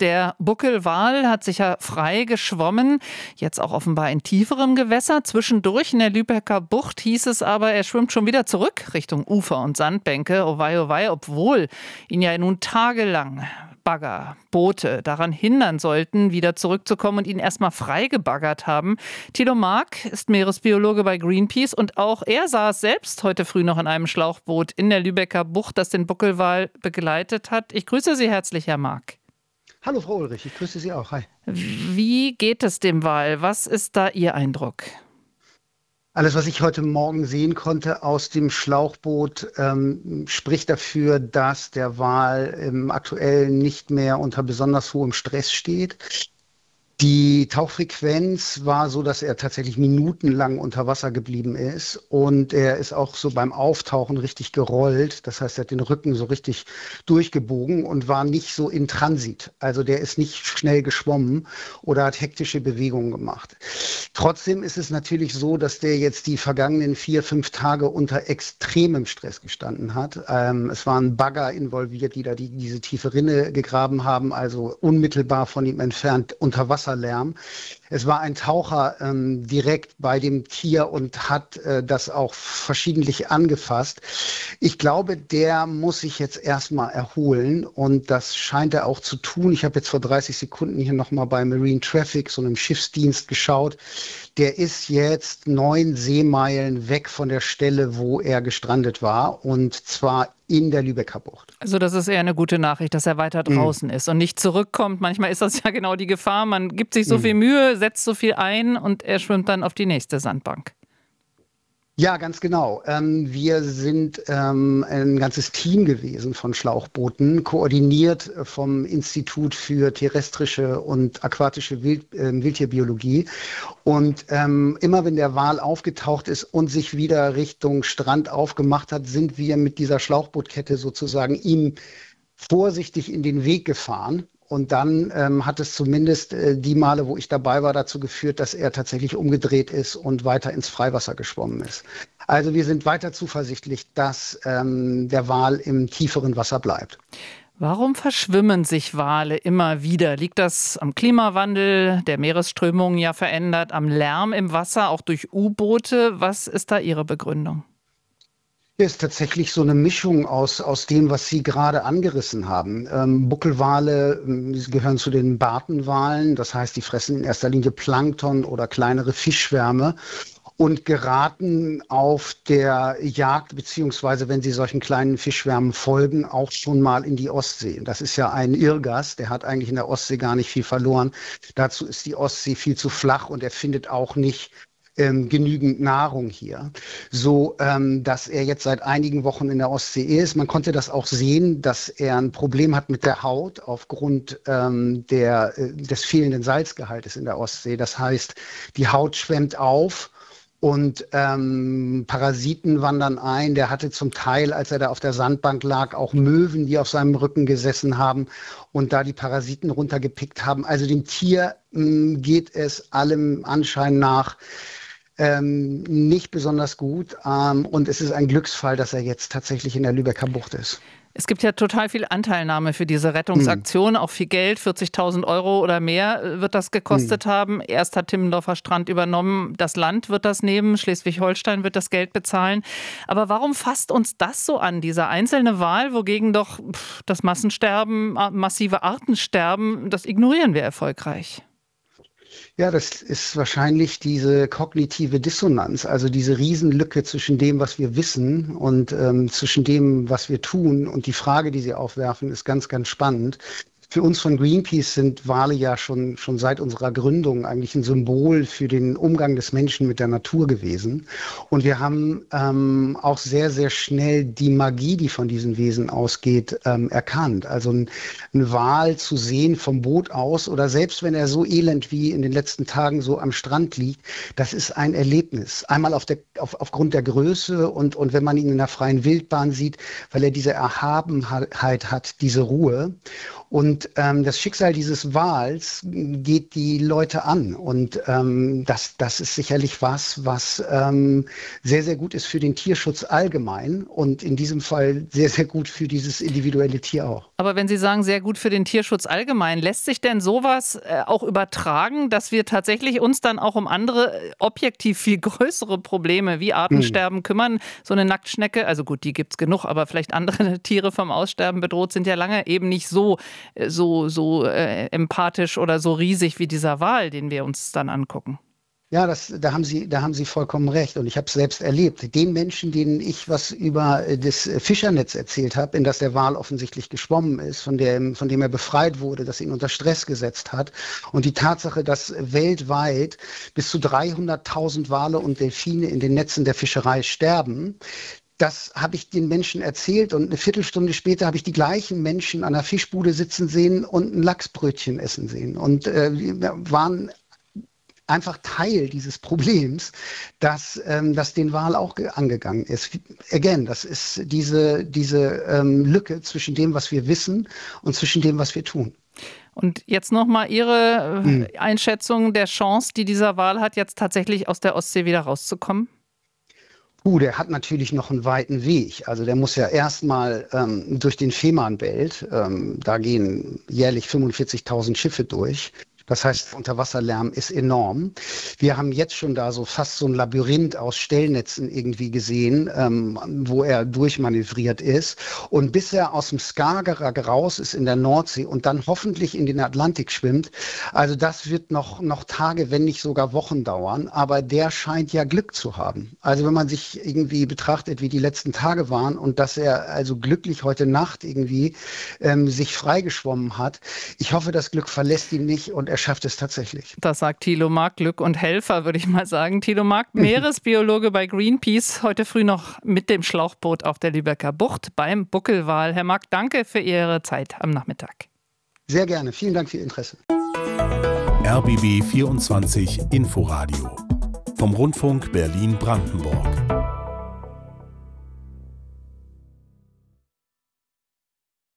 Der Buckelwal hat sich ja frei geschwommen, jetzt auch offenbar in tieferem Gewässer. Zwischendurch in der Lübecker Bucht hieß es aber, er schwimmt schon wieder zurück Richtung Ufer und Sandbänke. Oh wei, obwohl ihn ja nun tagelang Bagger, Boote daran hindern sollten, wieder zurückzukommen und ihn erstmal freigebaggert haben. Thilo Mark ist Meeresbiologe bei Greenpeace und auch er saß selbst heute früh noch in einem Schlauchboot in der Lübecker Bucht, das den Buckelwal begleitet hat. Ich grüße Sie herzlich, Herr Mark. Hallo Frau Ulrich, ich grüße Sie auch. Hi. Wie geht es dem Wal? Was ist da Ihr Eindruck? Alles, was ich heute Morgen sehen konnte aus dem Schlauchboot, spricht dafür, dass der Wal aktuell nicht mehr unter besonders hohem Stress steht. Die Tauchfrequenz war so, dass er tatsächlich minutenlang unter Wasser geblieben ist und er ist auch so beim Auftauchen richtig gerollt. Das heißt, er hat den Rücken so richtig durchgebogen und war nicht so in Transit. Also der ist nicht schnell geschwommen oder hat hektische Bewegungen gemacht. Trotzdem ist es natürlich so, dass der jetzt die vergangenen 4-5 Tage unter extremem Stress gestanden hat. Es waren Bagger involviert, die da diese tiefe Rinne gegraben haben, also unmittelbar von ihm entfernt unter Wasser. Es war ein Taucher direkt bei dem Tier und hat das auch verschiedentlich angefasst. Ich glaube, der muss sich jetzt erstmal erholen und das scheint er auch zu tun. Ich habe jetzt vor 30 Sekunden hier nochmal bei Marine Traffic, so einem Schiffsdienst, geschaut. Der ist jetzt 9 Seemeilen weg von der Stelle, wo er gestrandet war, und zwar in der Lübecker Bucht. Also das ist eher eine gute Nachricht, dass er weiter draußen ist und nicht zurückkommt. Manchmal ist das ja genau die Gefahr. Man gibt sich so viel Mühe, setzt so viel ein und er schwimmt dann auf die nächste Sandbank. Ja, ganz genau. Wir sind ein ganzes Team gewesen von Schlauchbooten, koordiniert vom Institut für terrestrische und aquatische Wildtierbiologie. Und immer wenn der Wal aufgetaucht ist und sich wieder Richtung Strand aufgemacht hat, sind wir mit dieser Schlauchbootkette sozusagen ihm vorsichtig in den Weg gefahren. Und dann hat es zumindest die Male, wo ich dabei war, dazu geführt, dass er tatsächlich umgedreht ist und weiter ins Freiwasser geschwommen ist. Also wir sind weiter zuversichtlich, dass der Wal im tieferen Wasser bleibt. Warum verschwimmen sich Wale immer wieder? Liegt das am Klimawandel, der Meeresströmungen ja verändert, am Lärm im Wasser, auch durch U-Boote? Was ist da Ihre Begründung? Ist tatsächlich so eine Mischung aus dem, was Sie gerade angerissen haben. Buckelwale gehören zu den Bartenwalen, das heißt, die fressen in erster Linie Plankton oder kleinere Fischschwärme und geraten auf der Jagd, beziehungsweise wenn sie solchen kleinen Fischschwärmen folgen, auch schon mal in die Ostsee. Das ist ja ein Irrgast, der hat eigentlich in der Ostsee gar nicht viel verloren. Dazu ist die Ostsee viel zu flach und er findet auch nicht genügend Nahrung hier, so dass er jetzt seit einigen Wochen in der Ostsee ist. Man konnte das auch sehen, dass er ein Problem hat mit der Haut aufgrund des fehlenden Salzgehaltes in der Ostsee. Das heißt, die Haut schwemmt auf und Parasiten wandern ein. Der hatte zum Teil, als er da auf der Sandbank lag, auch Möwen, die auf seinem Rücken gesessen haben und da die Parasiten runtergepickt haben. Also dem Tier geht es allem Anschein nach nicht besonders gut. Und es ist ein Glücksfall, dass er jetzt tatsächlich in der Lübecker Bucht ist. Es gibt ja total viel Anteilnahme für diese Rettungsaktion, auch viel Geld, 40.000 € oder mehr wird das gekostet haben. Erst hat Timmendorfer Strand übernommen, das Land wird das nehmen, Schleswig-Holstein wird das Geld bezahlen. Aber warum fasst uns das so an, dieser einzelne Wal, wogegen doch das Massensterben, massive Artensterben, das ignorieren wir erfolgreich? Ja, das ist wahrscheinlich diese kognitive Dissonanz, also diese Riesenlücke zwischen dem, was wir wissen und zwischen dem, was wir tun. Und die Frage, die Sie aufwerfen, ist ganz, ganz spannend. Für uns von Greenpeace sind Wale ja schon seit unserer Gründung eigentlich ein Symbol für den Umgang des Menschen mit der Natur gewesen. Und wir haben auch sehr, sehr schnell die Magie, die von diesen Wesen ausgeht, erkannt. Also ein Wal zu sehen vom Boot aus oder selbst wenn er so elend wie in den letzten Tagen so am Strand liegt, das ist ein Erlebnis. Einmal aufgrund der Größe und wenn man ihn in der freien Wildbahn sieht, weil er diese Erhabenheit hat, diese Ruhe. Und das Schicksal dieses Wals geht die Leute an. Und das ist sicherlich was sehr, sehr gut ist für den Tierschutz allgemein und in diesem Fall sehr, sehr gut für dieses individuelle Tier auch. Aber wenn Sie sagen, sehr gut für den Tierschutz allgemein, lässt sich denn sowas auch übertragen, dass wir tatsächlich uns dann auch um andere, objektiv viel größere Probleme wie Artensterben kümmern? So eine Nacktschnecke, also gut, die gibt es genug, aber vielleicht andere Tiere vom Aussterben bedroht sind ja lange eben nicht so empathisch oder so riesig wie dieser Wal, den wir uns dann angucken. Ja, da haben Sie vollkommen recht. Und ich habe es selbst erlebt. Den Menschen, denen ich was über das Fischernetz erzählt habe, in das der Wal offensichtlich geschwommen ist, von dem er befreit wurde, das ihn unter Stress gesetzt hat. Und die Tatsache, dass weltweit bis zu 300.000 Wale und Delfine in den Netzen der Fischerei sterben, das habe ich den Menschen erzählt und eine Viertelstunde später habe ich die gleichen Menschen an der Fischbude sitzen sehen und ein Lachsbrötchen essen sehen. Und wir waren einfach Teil dieses Problems, dass den Wal auch angegangen ist. Again, das ist diese Lücke zwischen dem, was wir wissen und zwischen dem, was wir tun. Und jetzt nochmal Ihre Einschätzung der Chance, die dieser Wal hat, jetzt tatsächlich aus der Ostsee wieder rauszukommen? Der hat natürlich noch einen weiten Weg. Also der muss ja erstmal durch den Fehmarnbelt. Da gehen jährlich 45.000 Schiffe durch. Das heißt, Unterwasserlärm ist enorm. Wir haben jetzt schon da fast so ein Labyrinth aus Stellnetzen irgendwie gesehen, wo er durchmanövriert ist. Und bis er aus dem Skagerrak raus ist in der Nordsee und dann hoffentlich in den Atlantik schwimmt, also das wird noch Tage, wenn nicht sogar Wochen dauern. Aber der scheint ja Glück zu haben. Also wenn man sich irgendwie betrachtet, wie die letzten Tage waren und dass er also glücklich heute Nacht irgendwie sich freigeschwommen hat. Ich hoffe, das Glück verlässt ihn nicht und er schafft es tatsächlich. Das sagt Thilo Mark, Glück und Helfer, würde ich mal sagen. Thilo Mark, Meeresbiologe bei Greenpeace, heute früh noch mit dem Schlauchboot auf der Lübecker Bucht beim Buckelwal. Herr Mark, danke für Ihre Zeit am Nachmittag. Sehr gerne. Vielen Dank für Ihr Interesse. RBB 24 Inforadio vom Rundfunk Berlin-Brandenburg.